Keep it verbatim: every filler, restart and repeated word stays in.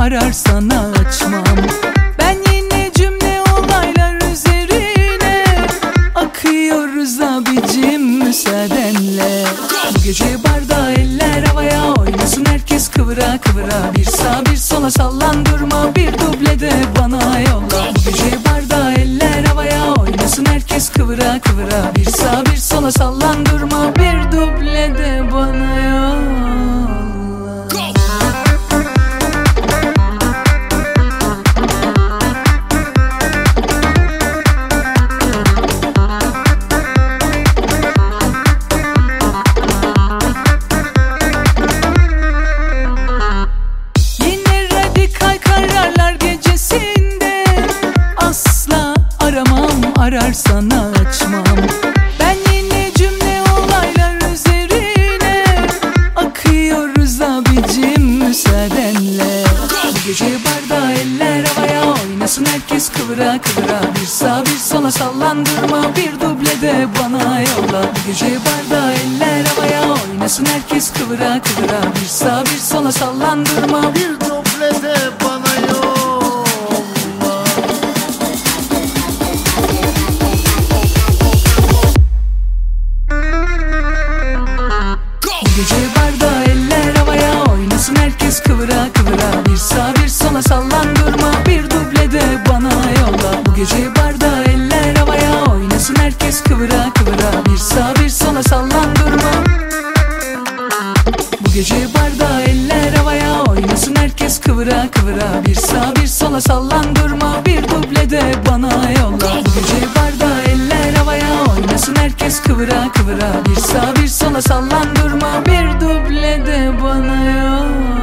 ararsan açmam. Ben yine cümle olaylar üzerine akıyoruz abicim müsaadenle. Bu gece barda eller havaya oynasın herkes kıvıra kıvıra. Bir sağ bir sola sallan durma, bir dublede bana yolla. Bu gece barda eller havaya oynasın herkes kıvıra kıvıra. Bir sağ bir sola sallan durma, bir dublede bana yolla. Ararsan açmam. Ben yine cümle olaylar üzerine akıyoruz abicim müsaadenle. Bu gece barda eller havaya oynasın herkes kıvıra kıvıra. Bir sağ bir sola sallan durma, bir dublede bana yolla. Bu gece barda eller havaya oynasın herkes kıvıra kıvıra. Bir sağ bir sola sallan durma, bir dublede bana yolla. Gece barda eller havaya oynasın herkes kıvıra kıvıra. Bir sağ bir sola sallan durma, bir dublede bana yolla. Bu gece barda eller havaya oynasın herkes kıvıra kıvıra. Bir sağ bir sola sallan durma. Bu gece barda eller havaya oynasın herkes kıvıra kıvıra. Bir sağ bir sola sallan durma, bir dublede bana yolla. Bu gece barda eller havaya oynasın herkes kıvıra kıvıra. Bir sağ bir sola sallan durma, bir dublede bana yolla.